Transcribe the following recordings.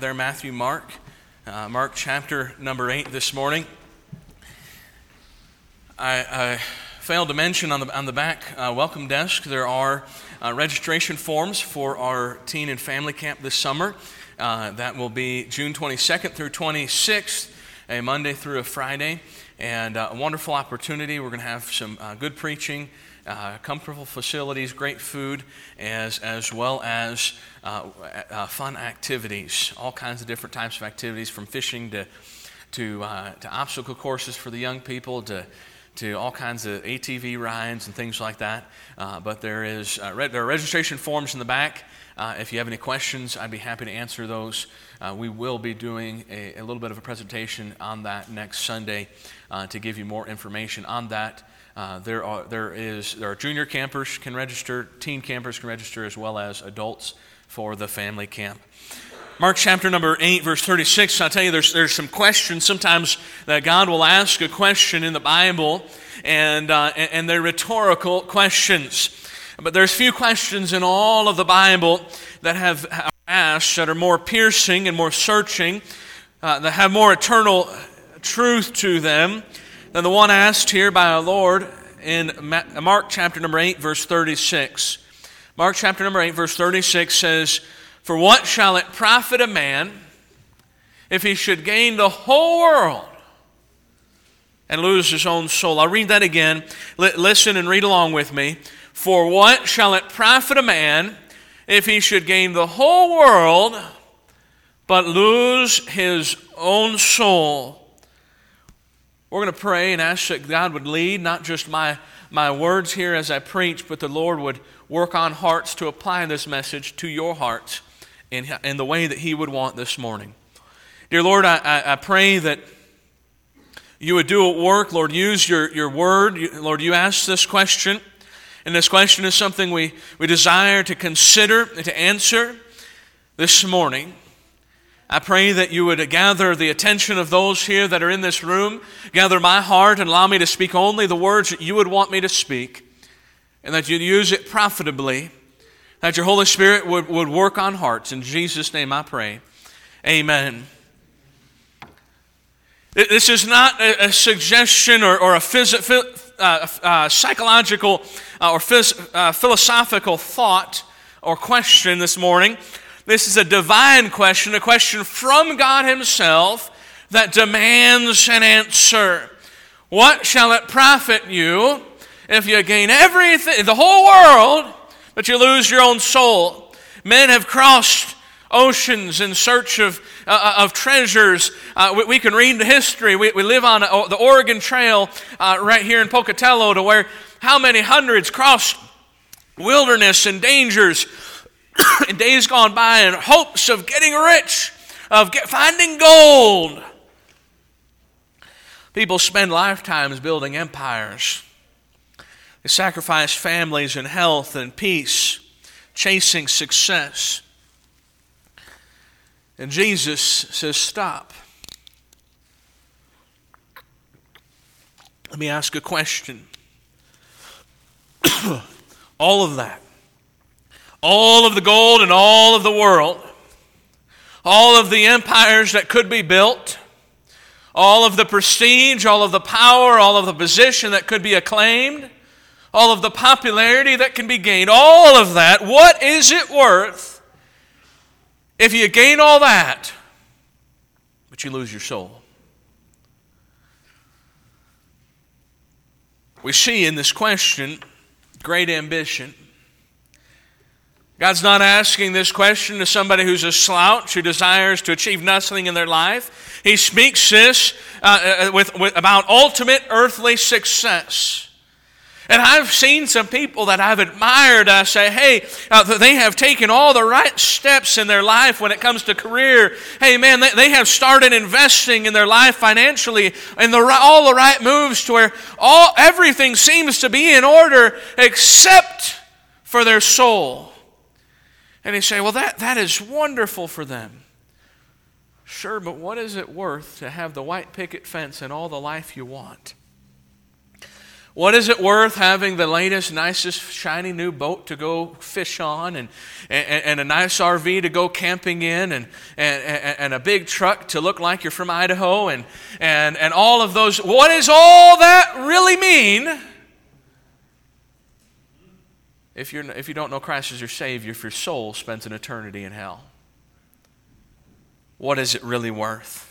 there, Matthew, Mark. Mark chapter number 8 this morning. I failed to mention on the back welcome desk there are registration forms for our teen and family camp this summer. That will be June 22nd through 26th, a Monday through a Friday, and a wonderful opportunity. We're going to have some good preaching, comfortable facilities, great food, as well as fun activities, all kinds of different types of activities, from fishing to obstacle courses for the young people to all kinds of ATV rides and things like that. But there are registration forms in the back. If you have any questions, I'd be happy to answer those. We will be doing a little bit of a presentation on that next Sunday to give you more information on that. There are junior campers can register, teen campers can register, as well as adults for the family camp. Mark chapter number 8, verse 36, I'll tell you there's some questions sometimes that God will ask a question in the Bible, and they're rhetorical questions. But there's few questions in all of the Bible that have asked that are more piercing and more searching, that have more eternal truth to them than the one asked here by our Lord in Mark chapter number 8, verse 36. Mark chapter number 8, verse 36 says, "For what shall it profit a man if he should gain the whole world and lose his own soul?" I'll read that again. Listen and read along with me. "For what shall it profit a man if he should gain the whole world but lose his own soul?" We're going to pray and ask that God would lead not just my words here as I preach, but the Lord would work on hearts to apply this message to your hearts in the way that He would want this morning. Dear Lord, I pray that You would do a work. Lord, use your word. Lord, You asked this question, and this question is something we desire to consider and to answer this morning. I pray that You would gather the attention of those here that are in this room, gather my heart and allow me to speak only the words that You would want me to speak, and that You'd use it profitably, that Your Holy Spirit would work on hearts. In Jesus' name I pray. Amen. This is not a suggestion or a psychological or philosophical thought or question this morning. This is a divine question, a question from God Himself that demands an answer. What shall it profit you if you gain everything, the whole world, but you lose your own soul? Men have crossed oceans in search of treasures. We can read the history. We live on the Oregon Trail right here in Pocatello, to where how many hundreds crossed wilderness and dangers in days gone by in hopes of getting rich, finding gold. People spend lifetimes building empires. They sacrifice families and health and peace, chasing success. And Jesus says, stop. Let me ask a question. All of that, all of the gold and all of the world, all of the empires that could be built, all of the prestige, all of the power, all of the position that could be acclaimed, all of the popularity that can be gained, all of that, what is it worth if you gain all that, but you lose your soul? We see in this question great ambition. God's not asking this question to somebody who's a slouch, who desires to achieve nothing in their life. He speaks this about ultimate earthly success. And I've seen some people that I've admired. I say, hey, they have taken all the right steps in their life when it comes to career. Hey, man, they have started investing in their life financially, and all the right moves to where everything seems to be in order except for their soul. And they say, well, that is wonderful for them. Sure, but what is it worth to have the white picket fence and all the life you want What is it worth having the latest, nicest, shiny new boat to go fish on, and a nice RV to go camping in, and a big truck to look like you're from Idaho, and all of those? What does all that really mean if you don't know Christ as your Savior, if your soul spends an eternity in hell? What is it really worth?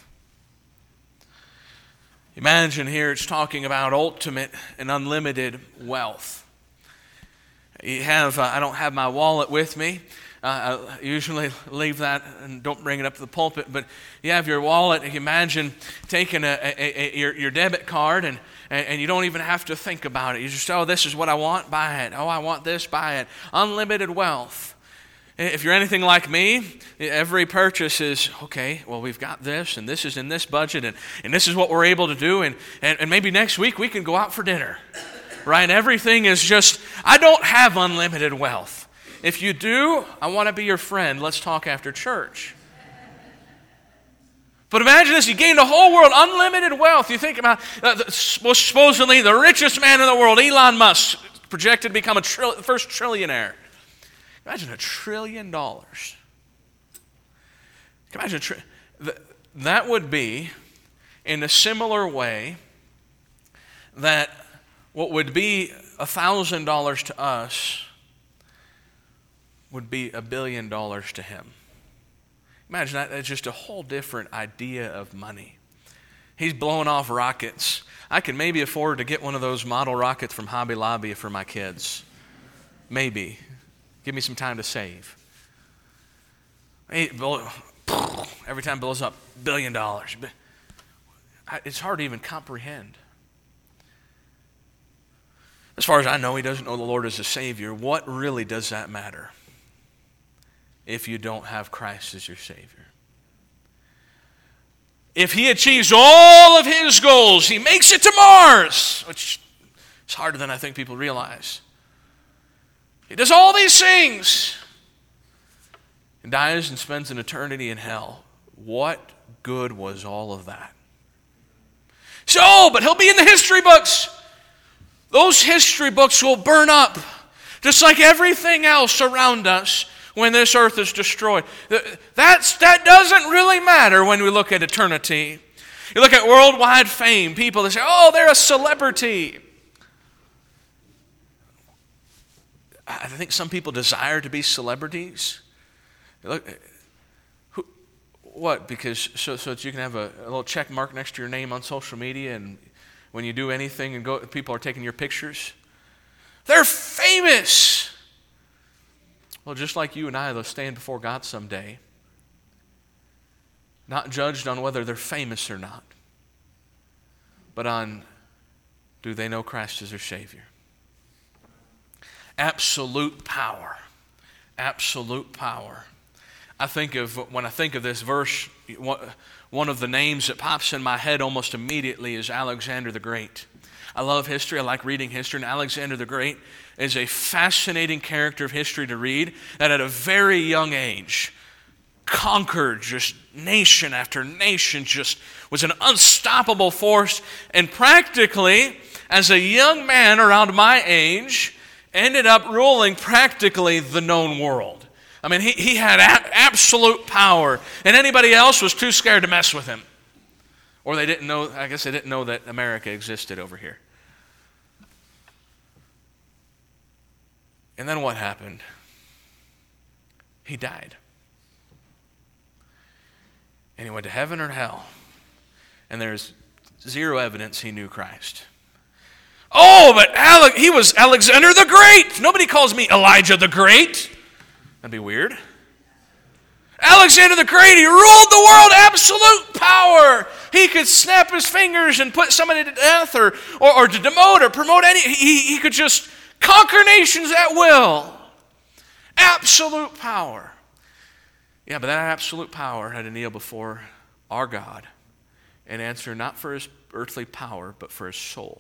Imagine here it's talking about ultimate and unlimited wealth. You have, I don't have my wallet with me. I usually leave that and don't bring it up to the pulpit, but you have your wallet. You imagine taking your debit card and you don't even have to think about it. You just, oh, this is what I want, buy it. Oh, I want this, buy it. Unlimited wealth. If you're anything like me, every purchase is, okay, well, we've got this, and this is in this budget, and this is what we're able to do, and maybe next week we can go out for dinner, right? Everything is just, I don't have unlimited wealth. If you do, I want to be your friend. Let's talk after church. But imagine this, you gain the whole world, unlimited wealth. You think about supposedly the richest man in the world, Elon Musk, projected to become the first trillionaire. Imagine $1 trillion. Imagine that would be in a similar way that what would be $1,000 to us would be $1 billion to him. Imagine that. It's just a whole different idea of money. He's blowing off rockets. I can maybe afford to get one of those model rockets from Hobby Lobby for my kids. Maybe. Give me some time to save. Every time it blows up, $1 billion. It's hard to even comprehend. As far as I know, he doesn't know the Lord as a Savior. What really does that matter if you don't have Christ as your Savior? If he achieves all of his goals, he makes it to Mars, which is harder than I think people realize. He does all these things and dies and spends an eternity in hell. What good was all of that? So, but he'll be in the history books. Those history books will burn up, just like everything else around us when this earth is destroyed. That doesn't really matter when we look at eternity. You look at worldwide fame, people that say, oh, they're a celebrity. I think some people desire to be celebrities. Look, what? Because so that you can have a little check mark next to your name on social media, and when you do anything and people are taking your pictures. They're famous. Well, just like you and I, they'll stand before God someday, not judged on whether they're famous or not, but on, do they know Christ as their Savior? Absolute power. Absolute power. When I think of this verse, one of the names that pops in my head almost immediately is Alexander the Great. I love history. I like reading history. And Alexander the Great is a fascinating character of history to read that at a very young age conquered just nation after nation, just was an unstoppable force, and practically, as a young man around my age, ended up ruling practically the known world. I mean, he had absolute power, and anybody else was too scared to mess with him. Or they didn't know, I guess they didn't know that America existed over here. And then what happened? He died. And he went to heaven or hell. And there's zero evidence he knew Christ. Oh, but he was Alexander the Great. Nobody calls me Elijah the Great. That'd be weird. Alexander the Great, he ruled the world, absolute power. He could snap his fingers and put somebody to death or to demote or promote he could just conquer nations at will. Absolute power. Yeah, but that absolute power had to kneel before our God and answer not for his earthly power, but for his soul.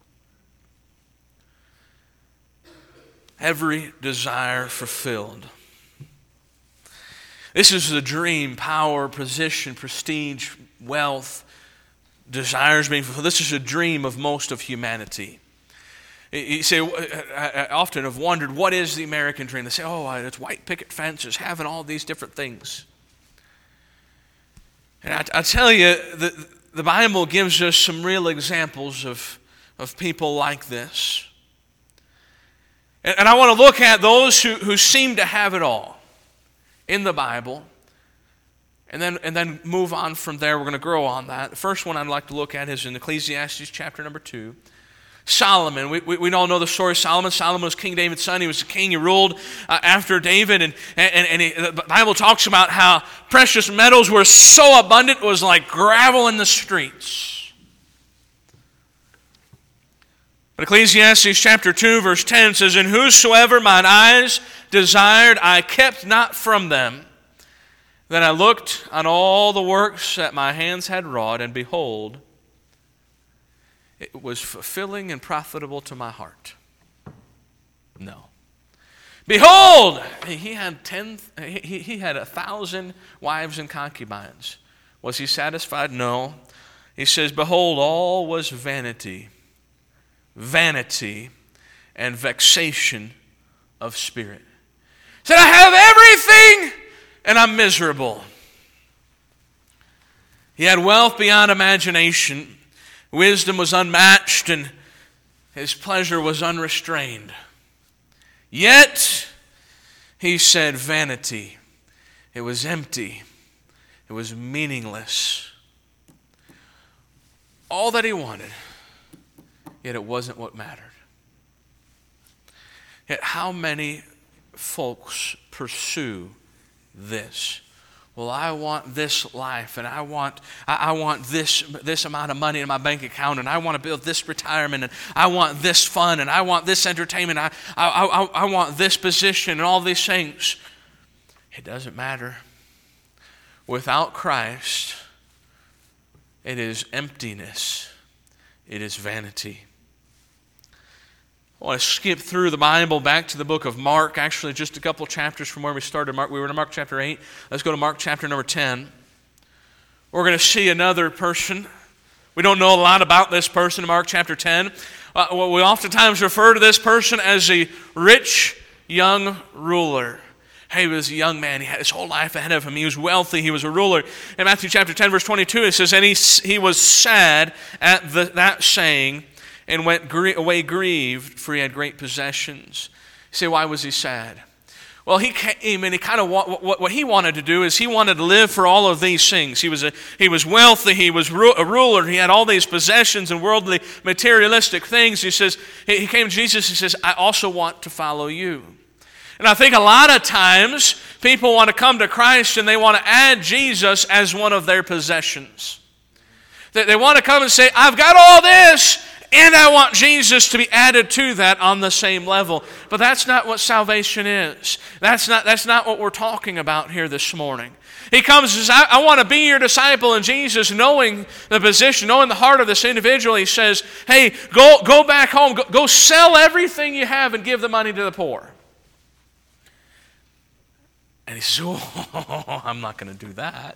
Every desire fulfilled. This is the dream: power, position, prestige, wealth, desires being fulfilled. This is a dream of most of humanity. You say, I often have wondered, what is the American dream? They say, oh, it's white picket fences, having all these different things. And I tell you, the Bible gives us some real examples of people like this. And I want to look at those who seem to have it all in the Bible, and then move on from there. We're going to grow on that. The first one I'd like to look at is in Ecclesiastes chapter number 2. Solomon. We all know the story of Solomon. Solomon was King David's son. He was a king. He ruled after David. And the Bible talks about how precious metals were so abundant it was like gravel in the streets. But Ecclesiastes chapter 2 verse 10 says, and whosoever mine eyes desired, I kept not from them. Then I looked on all the works that my hands had wrought, and behold, it was fulfilling and profitable to my heart. No. Behold, he had 1,000 wives and concubines. Was he satisfied? No. He says, behold, all was vanity, vanity, and vexation of spirit. He said, I have everything, and I'm miserable. He had wealth beyond imagination. Wisdom was unmatched, and his pleasure was unrestrained. Yet, he said, vanity. It was empty. It was meaningless. All that he wanted, yet it wasn't what mattered. Yet how many folks pursue this? Well, I want this life, and I want this amount of money in my bank account, and I want to build this retirement, and I want this fun, and I want this entertainment, I want this position, and all these things. It doesn't matter. Without Christ, it is emptiness. It is vanity. I want to skip through the Bible back to the book of Mark, actually just a couple chapters from where we started. We were in Mark chapter 8. Let's go to Mark chapter number 10. We're going to see another person. We don't know a lot about this person in Mark chapter 10. We oftentimes refer to this person as a rich young ruler. Hey, he was a young man. He had his whole life ahead of him. He was wealthy. He was a ruler. In Matthew chapter 10, verse 22, it says, and he was sad at that saying, and went away grieved, for he had great possessions. You say, why was he sad? Well, he came and he kind of what he wanted to do is he wanted to live for all of these things. He was wealthy. He was a ruler. He had all these possessions and worldly, materialistic things. He says he came to Jesus. He says, I also want to follow you. And I think a lot of times people want to come to Christ and they want to add Jesus as one of their possessions. They want to come and say, I've got all this, and I want Jesus to be added to that on the same level. But that's not what salvation is. That's not what we're talking about here this morning. He comes and says, I want to be your disciple. And Jesus, knowing the position, knowing the heart of this individual, he says, hey, go back home. Go sell everything you have and give the money to the poor. And he says, oh, I'm not going to do that.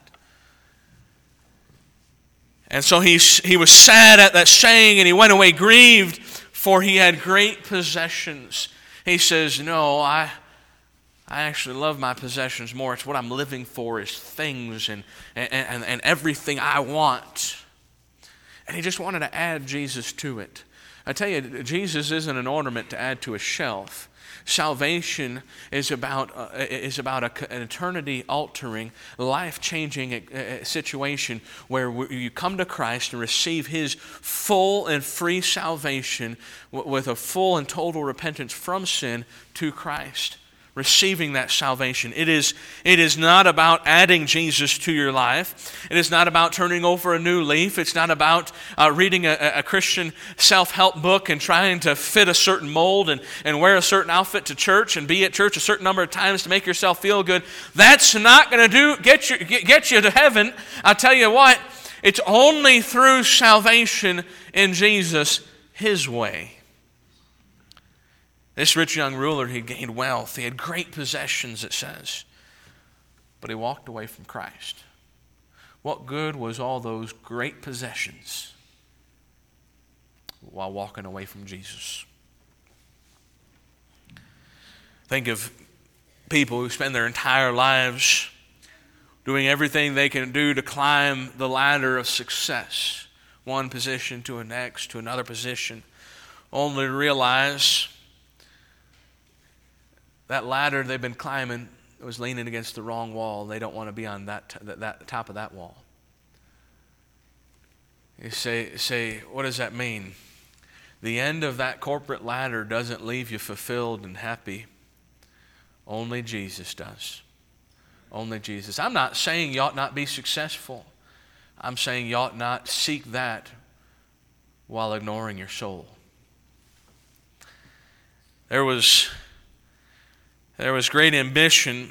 And so he was sad at that saying, and he went away grieved, for he had great possessions. He says, no, I actually love my possessions more. It's what I'm living for is things and everything I want. And he just wanted to add Jesus to it. I tell you, Jesus isn't an ornament to add to a shelf. Salvation is about an eternity-altering, life-changing situation where you come to Christ and receive His full and free salvation with a full and total repentance from sin to Christ. Receiving that salvation. It is not about adding Jesus to your life. It is not about turning over a new leaf. It's not about reading a Christian self-help book and trying to fit a certain mold and wear a certain outfit to church and be at church a certain number of times to make yourself feel good. That's not going to get you to heaven. I'll tell you what, it's only through salvation in Jesus, His way. This rich young ruler, he gained wealth. He had great possessions, it says. But he walked away from Christ. What good was all those great possessions while walking away from Jesus? Think of people who spend their entire lives doing everything they can do to climb the ladder of success, one position to the next, to another position, only to realize that ladder they've been climbing was leaning against the wrong wall. They don't want to be on that top of that wall. You say, what does that mean? The end of that corporate ladder doesn't leave you fulfilled and happy. Only Jesus does. Only Jesus. I'm not saying you ought not be successful. I'm saying you ought not seek that while ignoring your soul. There was great ambition.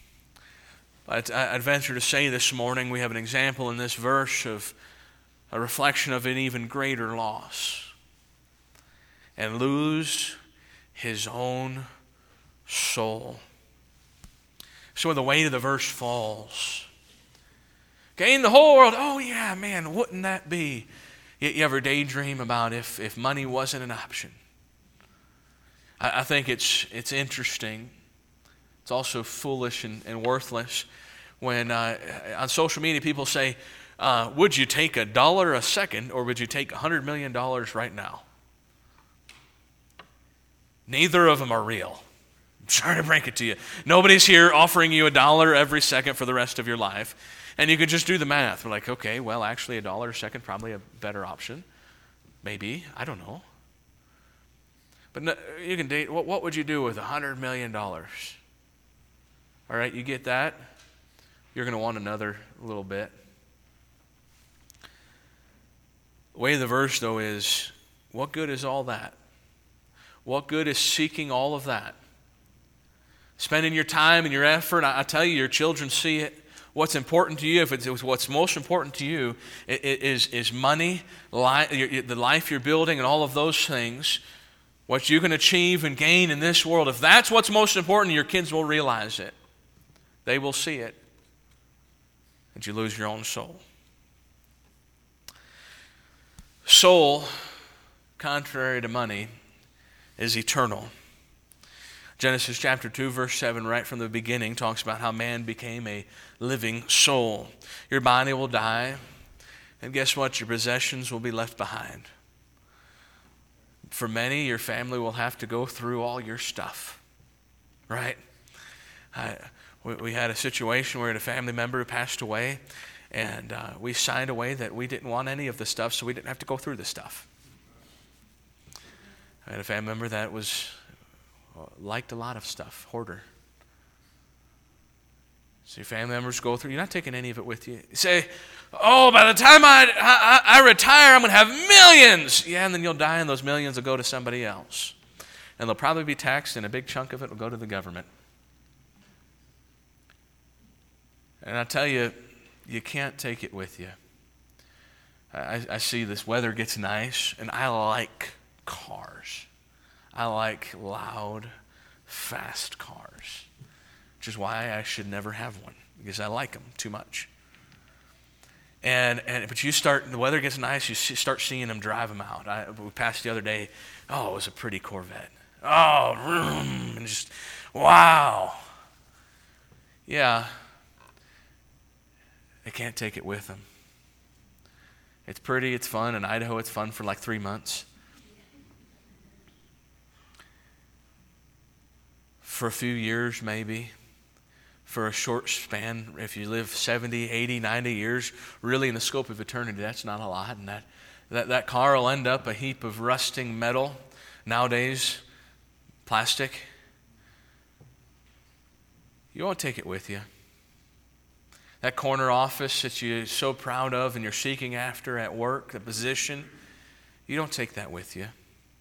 I'd venture to say this morning we have an example in this verse of a reflection of an even greater loss. And lose his own soul. So the weight of the verse falls. Gain the whole world. Oh yeah, man, wouldn't that be? You ever daydream about if money wasn't an option? I think it's interesting. It's also foolish and worthless when on social media people say, would you take $1 a second or would you take $100 million right now? Neither of them are real. I'm sorry to break it to you. Nobody's here offering you $1 every second for the rest of your life. And you could just do the math. We're like, okay, well, actually $1 a second, probably a better option. Maybe, I don't know. But no, you can date, what would you do with $100 million? All right, you get that? You're going to want another little bit. The way of the verse, though, is, what good is all that? What good is seeking all of that? Spending your time and your effort, I tell you, your children see it. What's important to you, if it's what's most important to you, is money, the life you're building, and all of those things. What you can achieve and gain in this world. If that's what's most important, your kids will realize it. They will see it. And you lose your own soul. Soul, contrary to money, is eternal. Genesis chapter 2, verse 7, right from the beginning, talks about how man became a living soul. Your body will die, and guess what? Your possessions will be left behind. For many, your family will have to go through all your stuff, right? We had a situation where a family member passed away, and we signed away that we didn't want any of the stuff, so we didn't have to go through the stuff. I had a family member that liked a lot of stuff, hoarder. So your family members go through, you're not taking any of it with you. You say, oh, by the time I retire, I'm going to have millions. Yeah, and then you'll die, and those millions will go to somebody else. And they'll probably be taxed, and a big chunk of it will go to the government. And I tell you, you can't take it with you. I see this weather gets nice, and I like cars. I like loud, fast cars, which is why I should never have one, because I like them too much. But the weather gets nice, you start seeing them drive them out. We passed the other day, it was a pretty Corvette. And just, wow. Yeah, they can't take it with them. It's pretty, it's fun. In Idaho, it's fun for like 3 months. For a few years, maybe. For a short span, if you live 70, 80, 90 years, really in the scope of eternity, that's not a lot. And that car will end up a heap of rusting metal. Nowadays, plastic. You won't take it with you. That corner office that you're so proud of and you're seeking after at work, the position, you don't take that with you.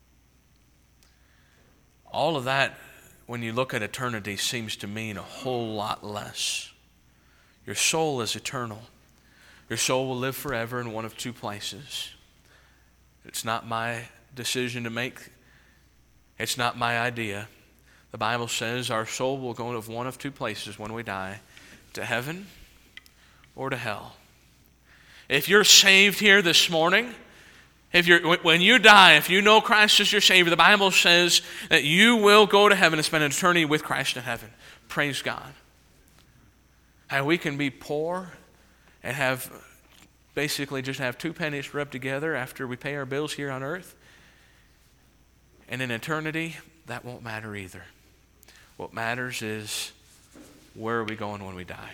All of that, when you look at eternity, seems to mean a whole lot less. Your soul is eternal. Your soul will live forever in one of two places. It's not my decision to make. It's not my idea. The Bible says our soul will go to one of two places when we die, to heaven or to hell. If you're saved here this morning, When you die, if you know Christ as your Savior, the Bible says that you will go to heaven and spend an eternity with Christ in heaven. Praise God. And we can be poor and basically just have 2 pennies rubbed together after we pay our bills here on earth. And in eternity, that won't matter either. What matters is, where are we going when we die?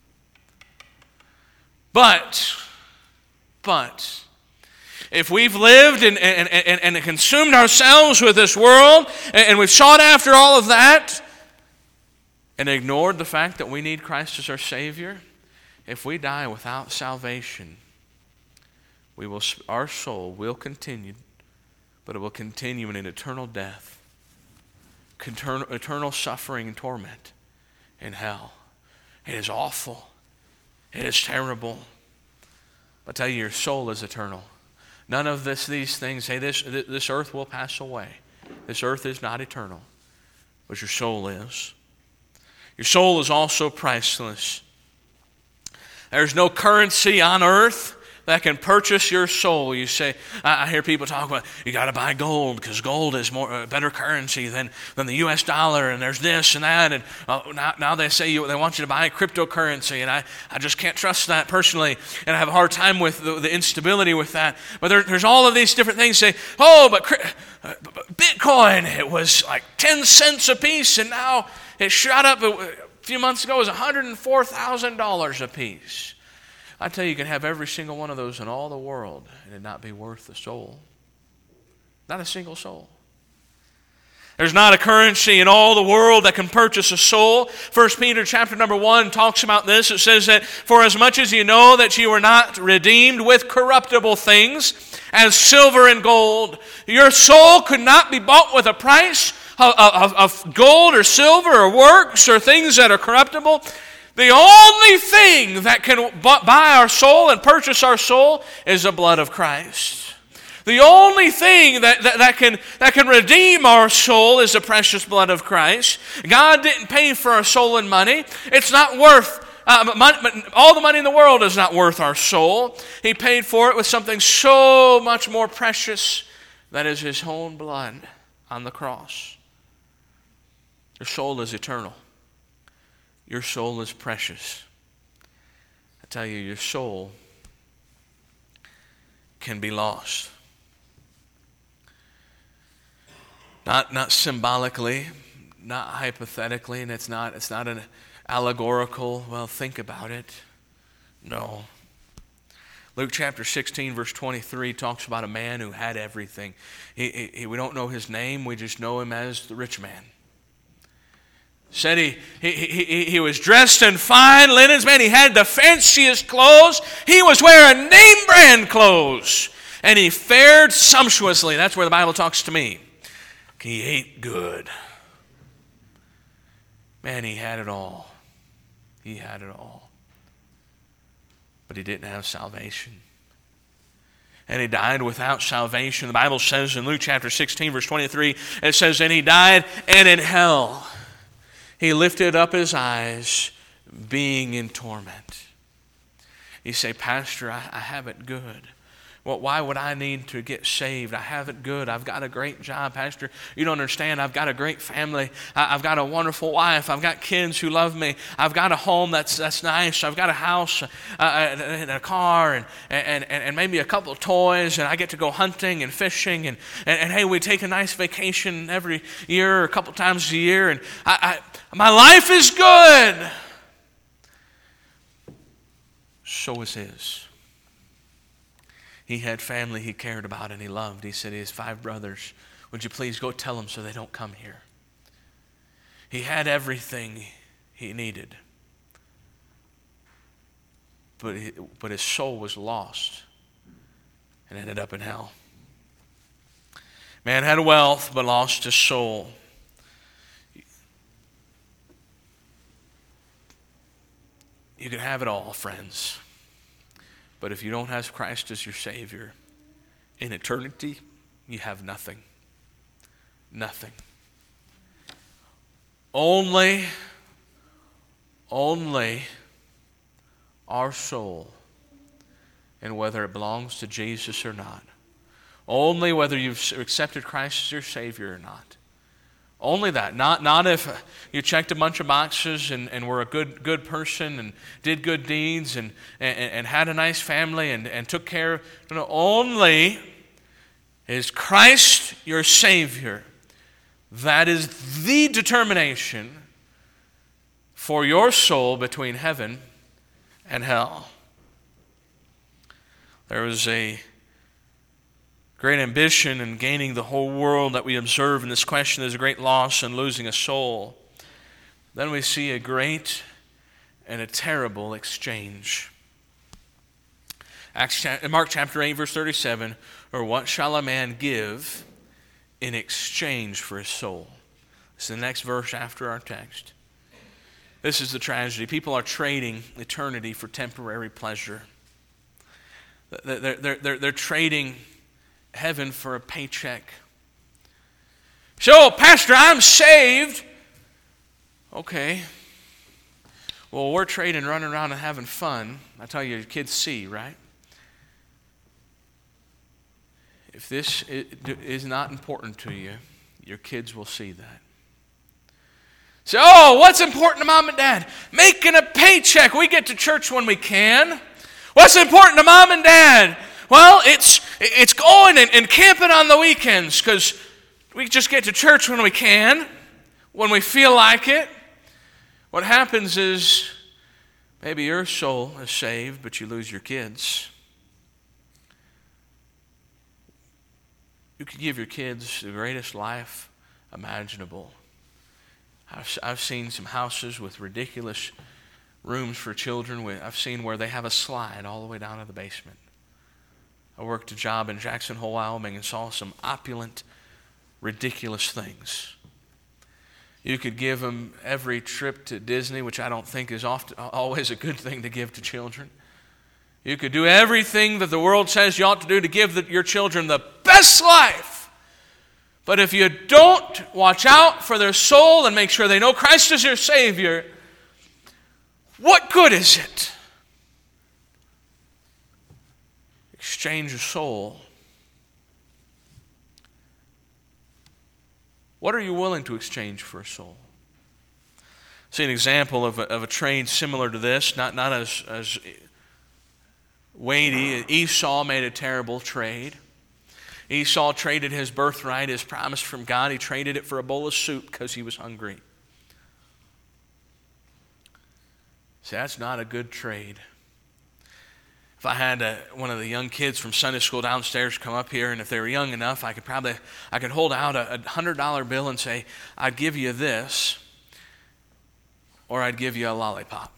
But if we've lived and consumed ourselves with this world, and we've sought after all of that, and ignored the fact that we need Christ as our Savior, if we die without salvation, our soul will continue, but it will continue in an eternal death, eternal suffering and torment in hell. It is awful. It is terrible. I tell you, your soul is eternal. None of these things, hey, this earth will pass away. This earth is not eternal, but your soul is. Your soul is also priceless. There's no currency on earth that can purchase your soul. You say, I hear people talk about, you got to buy gold because gold is better currency than the U.S. dollar, and there's this and that, and now they say they want you to buy cryptocurrency, and I just can't trust that personally, and I have a hard time with the instability with that. But there's all of these different things. Say, but Bitcoin, it was like 10 cents a piece, and now it shot up a few months ago. It was $104,000 a piece. I tell you, you can have every single one of those in all the world and it not be worth a soul. Not a single soul. There's not a currency in all the world that can purchase a soul. 1 Peter chapter number 1 talks about this. It says that, for as much as you know that you were not redeemed with corruptible things, as silver and gold, your soul could not be bought with a price of gold or silver or works or things that are corruptible. The only thing that can buy our soul and purchase our soul is the blood of Christ. The only thing that can redeem our soul is the precious blood of Christ. God didn't pay for our soul in money. It's not worth, all the money in the world is not worth our soul. He paid for it with something so much more precious, that is His own blood on the cross. Your soul is eternal. Your soul is precious. I tell you, your soul can be lost. Not symbolically, not hypothetically, and it's not an allegorical, well, think about it. No. Luke chapter 16, verse 23 talks about a man who had everything. We don't know his name, we just know him as the rich man. Said he was dressed in fine linens, man. He had the fanciest clothes. He was wearing name brand clothes. And he fared sumptuously. That's where the Bible talks to me. He ate good. Man, he had it all. He had it all. But he didn't have salvation. And he died without salvation. The Bible says in Luke chapter 16, verse 23, it says, and he died, and in hell he lifted up his eyes, being in torment. You say, Pastor, I have it good. Well, why would I need to get saved? I have it good. I've got a great job, Pastor. You don't understand. I've got a great family. I've got a wonderful wife. I've got kids who love me. I've got a home that's nice. I've got a house and a car and maybe a couple of toys, and I get to go hunting and fishing. And hey, we take a nice vacation every year or a couple times a year. And my life is good. So is his. He had family he cared about and he loved. He said he has 5 brothers. Would you please go tell them so they don't come here? He had everything he needed. But his soul was lost and ended up in hell. Man had wealth but lost his soul. You can have it all, friends. But if you don't have Christ as your Savior, in eternity, you have nothing. Nothing. Only our soul, and whether it belongs to Jesus or not, Only whether you've accepted Christ as your Savior or not. Only that. Not if you checked a bunch of boxes and were a good person and did good deeds and had a nice family and took care. No, only is Christ your Savior. That is the determination for your soul between heaven and hell. There was a great ambition in gaining the whole world that we observe in this question. There's a great loss in losing a soul. Then we see a great and a terrible exchange. Mark chapter 8, verse 37, or what shall a man give in exchange for his soul? This is the next verse after our text. This is the tragedy. People are trading eternity for temporary pleasure. They're trading heaven for a paycheck. So, Pastor, I'm saved. Okay. Well, we're trading, running around and having fun. I tell you, your kids see, right? If this is not important to you, your kids will see that. So, what's important to mom and dad? Making a paycheck. We get to church when we can. What's important to mom and dad? Well, it's going and camping on the weekends because we just get to church when we can, when we feel like it. What happens is maybe your soul is saved, but you lose your kids. You could give your kids the greatest life imaginable. I've seen some houses with ridiculous rooms for children. I've seen where they have a slide all the way down to the basement. I worked a job in Jackson Hole, Wyoming, and saw some opulent, ridiculous things. You could give them every trip to Disney, which I don't think is always a good thing to give to children. You could do everything that the world says you ought to do to give your children the best life. But if you don't watch out for their soul and make sure they know Christ is your Savior, what good is it? Exchange your soul. What are you willing to exchange for a soul? See an example of a trade similar to this, not as weighty. Esau made a terrible trade. Esau traded his birthright, his promise from God. He traded it for a bowl of soup because he was hungry. See, that's not a good trade. If I had one of the young kids from Sunday school downstairs come up here, and if they were young enough, I could hold out a $100 bill and say, I'd give you this, or I'd give you a lollipop.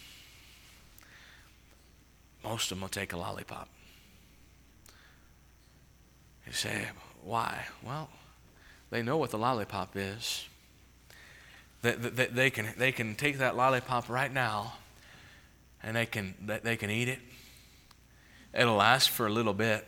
Most of them will take a lollipop. You say, why? Well, they know what the lollipop is. They can take that lollipop right now, and they can eat it. It'll last for a little bit.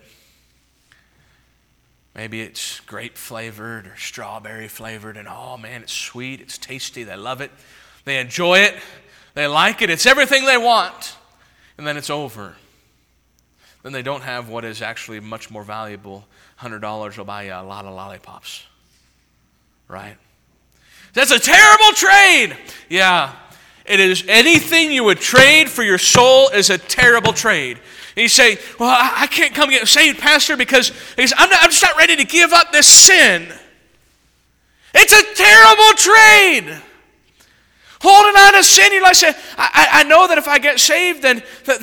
Maybe it's grape flavored or strawberry flavored, and oh man, it's sweet, it's tasty, they love it, they enjoy it, they like it, it's everything they want, and then it's over. Then they don't have what is actually much more valuable. $100 will buy you a lot of lollipops, right? That's a terrible trade. Yeah, it is. Anything you would trade for your soul is a terrible trade. And you say, well, I can't come get saved, Pastor, because I'm just not ready to give up this sin. It's a terrible trade. Holding on to sin, you like say, I know that if I get saved, then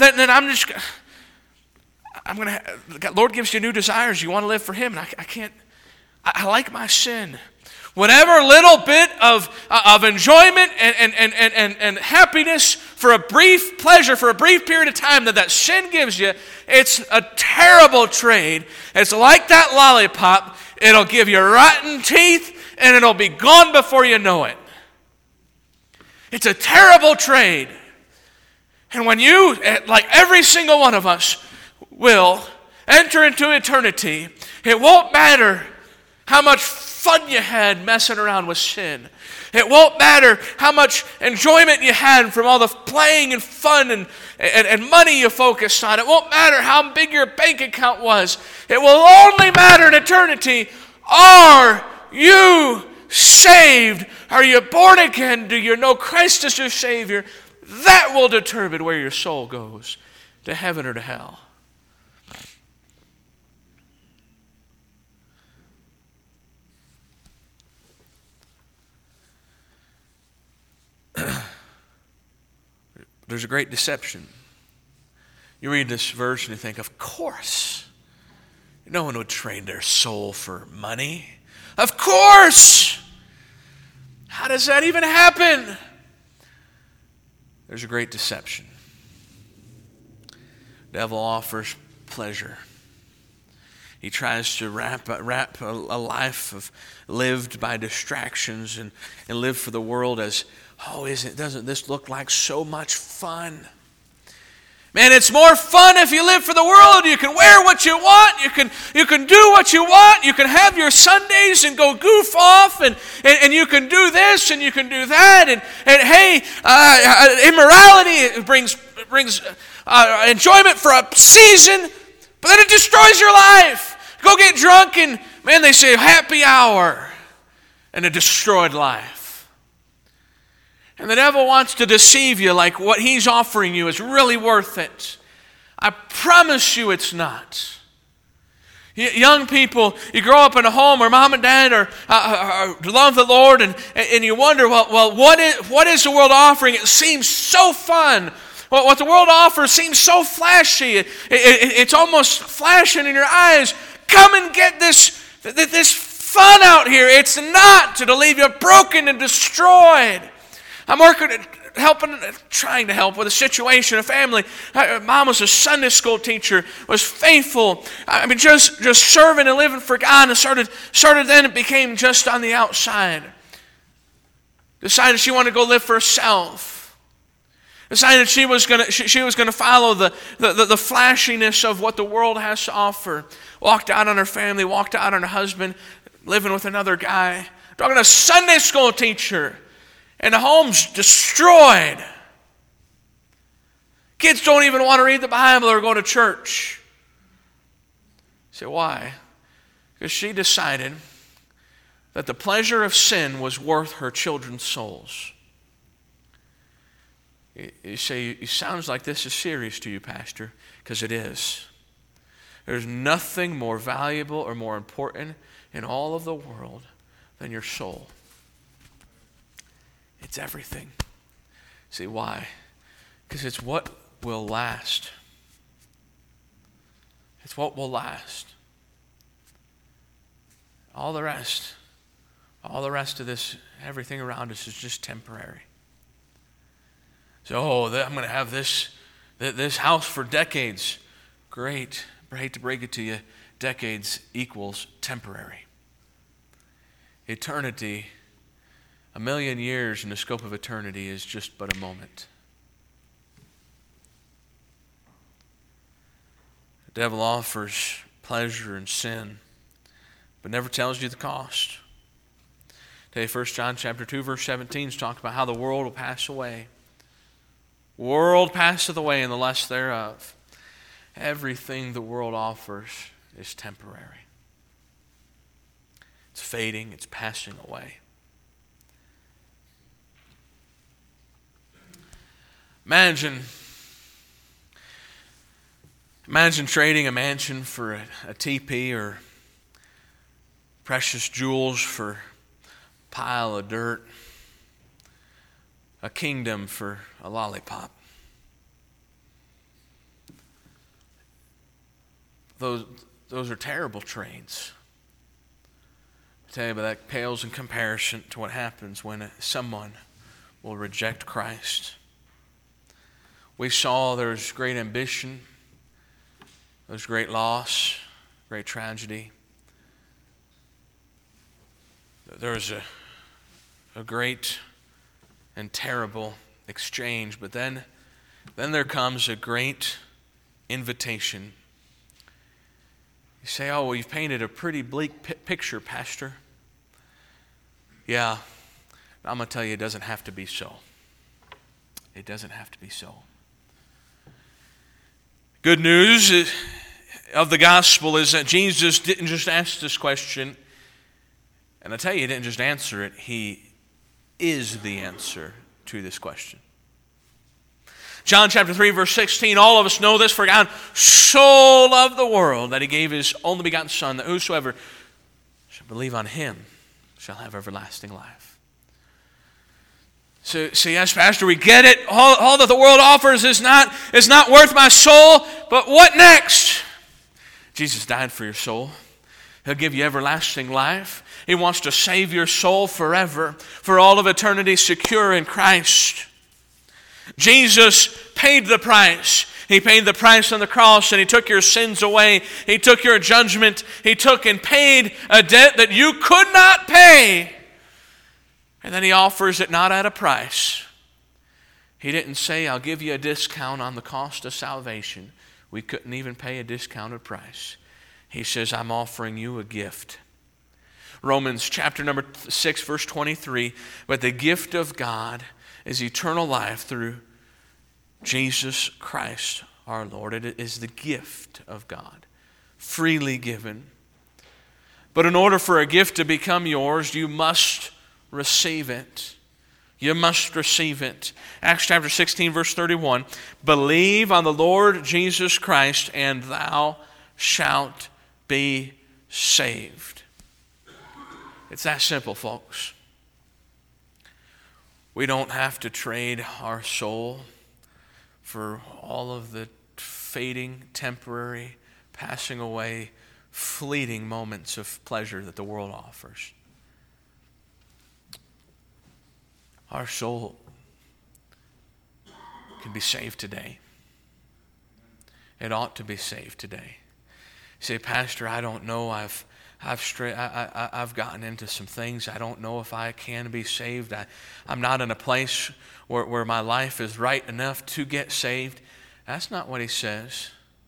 Lord gives you new desires. You want to live for Him, and I can't. I like my sin. Whatever little bit of enjoyment and happiness for a brief pleasure, for a brief period of time that sin gives you, it's a terrible trade. It's like that lollipop. It'll give you rotten teeth, and it'll be gone before you know it. It's a terrible trade. And when you, like every single one of us, will enter into eternity, it won't matter how much fun you had messing around with sin. It won't matter how much enjoyment you had from all the playing and fun and money you focused on. It won't matter how big your bank account was. It will only matter in eternity. Are you saved? Are you born again? Do you know Christ as your Savior? That will determine where your soul goes, to heaven or to hell. There's a great deception. You read this verse and you think, of course. No one would trade their soul for money. Of course! How does that even happen? There's a great deception. The devil offers pleasure. He tries to wrap a life of lived by distractions and live for the world as, doesn't this look like so much fun? Man, it's more fun if you live for the world. You can wear what you want. You can do what you want. You can have your Sundays and go goof off, and you can do this and you can do that. And hey, immorality brings enjoyment for a season, but then it destroys your life. Go get drunk and, man, they say happy hour, and a destroyed life. And the devil wants to deceive you like what he's offering you is really worth it. I promise you it's not. Young people, you grow up in a home where mom and dad love the Lord, and you wonder, well, what is the world offering? It seems so fun. Well, what the world offers seems so flashy. It's almost flashing in your eyes. Come and get this fun out here. It's not to leave you broken and destroyed. I'm trying to help with a situation, a family. Mom was a Sunday school teacher, was faithful. I mean, just serving and living for God, and started then it became just on the outside. Decided she wanted to go live for herself. Decided she was gonna follow the flashiness of what the world has to offer. Walked out on her family, walked out on her husband, living with another guy. Talking to a Sunday school teacher. And the home's destroyed. Kids don't even want to read the Bible or go to church. You say, why? Because she decided that the pleasure of sin was worth her children's souls. You say, it sounds like this is serious to you, Pastor, because it is. There's nothing more valuable or more important in all of the world than your soul. It's everything. See, why? Because it's what will last. It's what will last. All the rest of this, everything around us is just temporary. So, I'm going to have this house for decades. Great. I hate to break it to you. Decades equals temporary. Eternity, 1,000,000 years in the scope of eternity, is just but a moment. The devil offers pleasure and sin, but never tells you the cost. Today, 1 John chapter 2, verse 17 is talking about how the world will pass away. World passeth away, and the lust thereof. Everything the world offers is temporary. It's fading, it's passing away. Imagine trading a mansion for a teepee, or precious jewels for a pile of dirt, a kingdom for a lollipop. Those are terrible trades. I tell you, but that pales in comparison to what happens when someone will reject Christ. We saw there's great ambition, there's great loss, great tragedy. There's a great and terrible exchange, but then there comes a great invitation. You say, oh, well, you've painted a pretty bleak picture, Pastor. Yeah, I'm going to tell you, it doesn't have to be so. It doesn't have to be so. Good news of the gospel is that Jesus didn't just ask this question, and I tell you, he didn't just answer it, he is the answer to this question. John chapter 3, verse 16, all of us know this, for God so loved the world that he gave his only begotten Son, that whosoever shall believe on him shall have everlasting life. So yes, Pastor, we get it. All that the world offers is not worth my soul, but what next? Jesus died for your soul. He'll give you everlasting life. He wants to save your soul forever, for all of eternity secure in Christ. Jesus paid the price. He paid the price on the cross, and he took your sins away. He took your judgment. He took and paid a debt that you could not pay. And then he offers it not at a price. He didn't say, I'll give you a discount on the cost of salvation. We couldn't even pay a discounted price. He says, I'm offering you a gift. Romans chapter number 6, verse 23, but the gift of God is eternal life through Jesus Christ our Lord. It is the gift of God, freely given. But in order for a gift to become yours, you must receive it. You must receive it. Acts chapter 16, verse 31, believe on the Lord Jesus Christ, and thou shalt be saved. It's that simple, folks. We don't have to trade our soul for all of the fading, temporary, passing away, fleeting moments of pleasure that the world offers. Our soul can be saved today. It ought to be saved today. You say, Pastor, I don't know. I've gotten into some things. I don't know if I can be saved. I'm not in a place where my life is right enough to get saved. That's not what he says.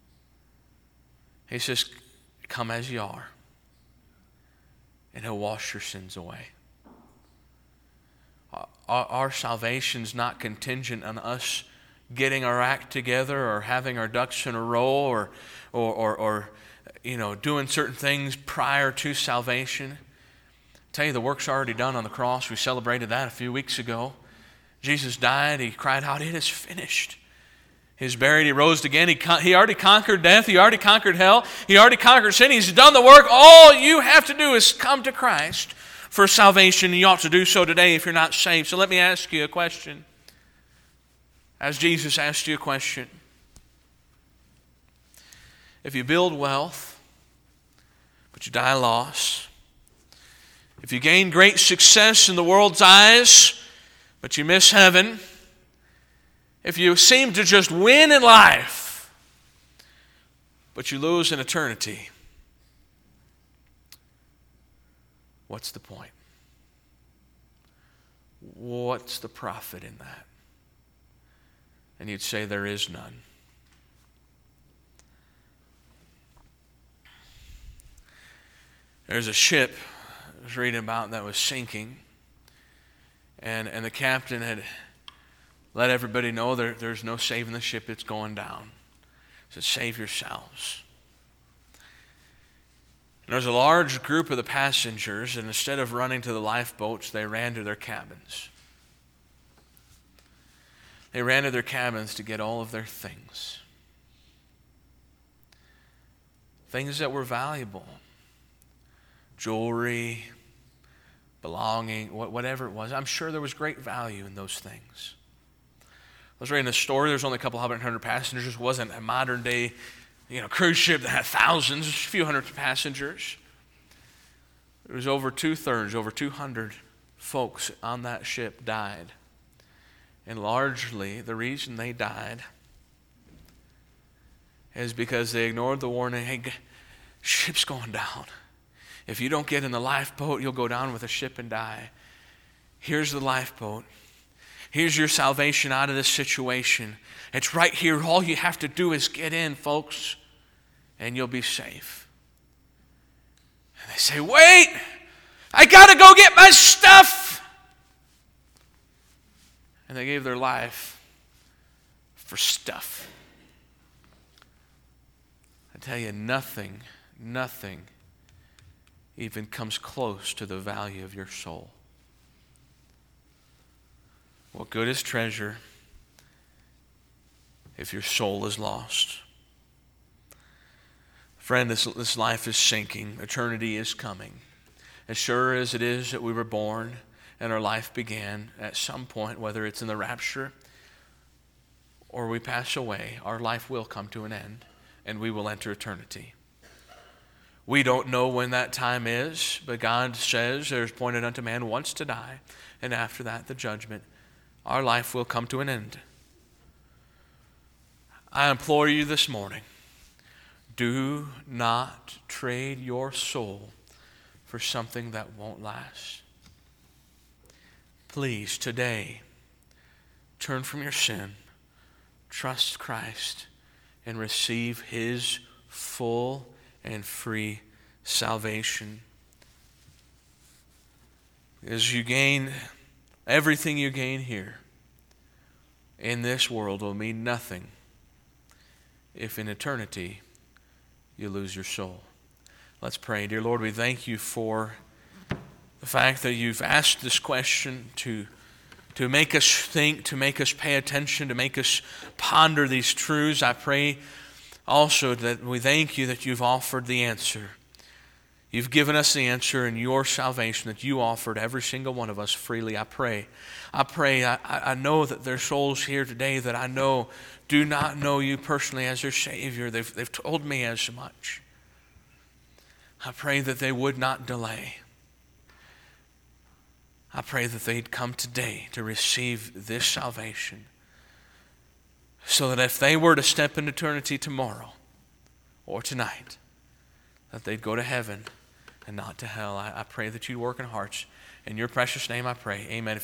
He says, come as you are, and he'll wash your sins away. Our salvation's not contingent on us getting our act together or having our ducks in a row or doing certain things prior to salvation. I tell you, the work's already done on the cross. We celebrated that a few weeks ago. Jesus died. He cried out, it is finished. He was buried. He rose again. He already conquered death. He already conquered hell. He already conquered sin. He's done the work. All you have to do is come to Christ for salvation. You ought to do so today if you're not saved. So let me ask you a question. As Jesus asked you a question. If you build wealth, but you die lost. If you gain great success in the world's eyes, but you miss heaven. If you seem to just win in life, but you lose in eternity, what's the point? What's the profit in that? And you'd say there is none. There's a ship I was reading about that was sinking, and the captain had let everybody know there's no saving the ship, it's going down. He said, save yourselves. And there was a large group of the passengers, and instead of running to the lifeboats, they ran to their cabins. They ran to their cabins to get all of their things. Things that were valuable. Jewelry, belonging, whatever it was. I'm sure there was great value in those things. I was reading a story. There was only a couple hundred passengers. It wasn't a modern day, cruise ship that had thousands, a few hundred passengers. It was over 200 folks on that ship died. And largely, the reason they died is because they ignored the warning, hey, ship's going down. If you don't get in the lifeboat, you'll go down with the ship and die. Here's the lifeboat. Here's your salvation out of this situation. It's right here. All you have to do is get in, folks, and you'll be safe. And they say, wait, I got to go get my stuff. And they gave their life for stuff. I tell you, nothing even comes close to the value of your soul. What good is treasure if your soul is lost? Friend, this life is sinking. Eternity is coming. As sure as it is that we were born and our life began, at some point, whether it's in the rapture or we pass away, our life will come to an end and we will enter eternity. We don't know when that time is, but God says there's appointed unto man once to die, and after that the judgment. Our life will come to an end. I implore you this morning, do not trade your soul for something that won't last. Please, today, turn from your sin, trust Christ, and receive His full and free salvation. As you gain, everything you gain here in this world will mean nothing if in eternity you lose your soul. Let's pray. Dear Lord, we thank you for the fact that you've asked this question to make us think, to make us pay attention, to make us ponder these truths. I pray also that we thank you that you've offered the answer. You've given us the answer in your salvation that you offered every single one of us freely. I pray. I know that there are souls here today that I know do not know you personally as their Savior. They've told me as much. I pray that they would not delay. I pray that they'd come today to receive this salvation, so that if they were to step into eternity tomorrow or tonight, that they'd go to heaven and not to hell. I pray that you work in hearts. In your precious name I pray. Amen.